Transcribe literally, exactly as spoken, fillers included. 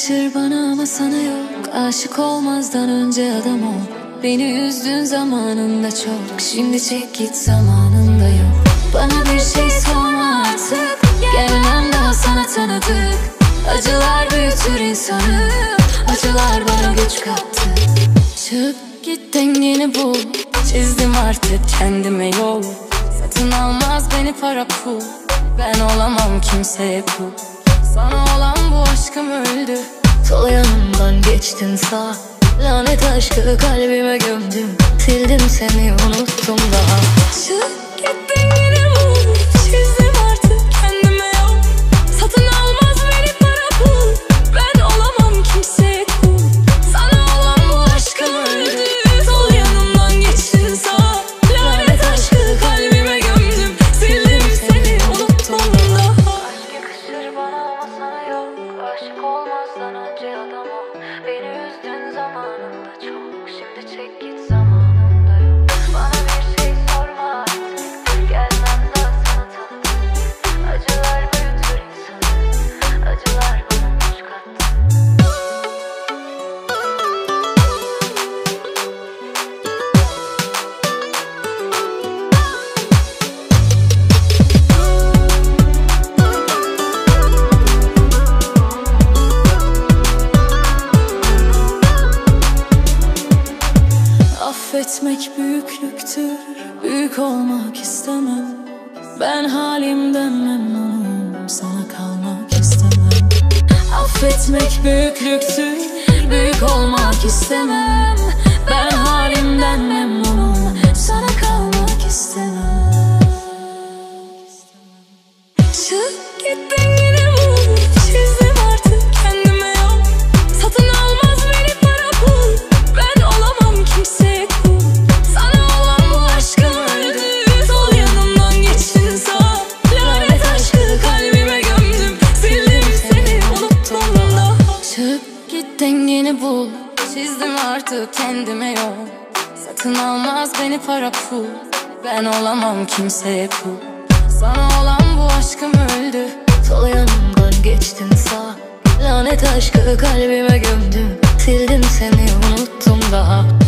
yakışır bana ama sana yok. Aşık olmazdan önce adam ol. Beni üzdün zamanında çok. Şimdi çek git, zamanında yok. Bana bir şey sorma artık. Gelmem daha sana tanıdık. Acılar büyütür insanı. Acılar bana güç kattı. Çık git, dengeni bul. Çizdim artık kendime yol. Satın almaz beni para pul. Ben olamam kimseye kul. Sana olan bu aşkım öldü. Sol yanımdan geçtin sağ. Lanet aşkı kalbime gömdüm. Sildim seni, unuttum daha. Çık git, dengeni bul. Çizdim artık kendime yol. Satın almaz beni para pul. Ben olamam kimseye kul. Sana olan bu aşkım öldü. Sol yanımdan geçtin sağ. Lanet aşkı kalbime gömdüm. Sildim seni, unuttum daha. Aşk yakışır bana ama sana yok. Aşık olmazdan önce adam ol. Beni üzdün zamanında çok. Şimdi çek git, zamanında yok. Bana bir şey sorma artık. Gelmem daha sana tanıdık. Acılar büyütür insanı. Acılar bana güç kattı. Affetmek büyüklüktür, büyük olmak istemem. Ben halimden memnunum, sana kalmak istemem. Affetmek büyüklüktür, büyük olmak istemem. Ben halimden memnunum, sana kalmak istemem. Çık git, dengeni bul. Çizdim artık kendime yol. Satın almaz beni para pul. Ben olamam kimseye kul. Sana olan bu aşkım öldü. Sol yanımdan geçtin sağ. Lanet aşkı kalbime gömdüm. Sildim seni, unuttum daha. Çık git, dengeni bul. Çizdim artık kendime yol. Satın almaz beni para pul. Ben olamam kimseye kul. Sana olan bu aşkım öldü. Sol yanımdan geçtin sağ. Lanet aşkı kalbime gömdüm. Sildim seni, unuttum daha.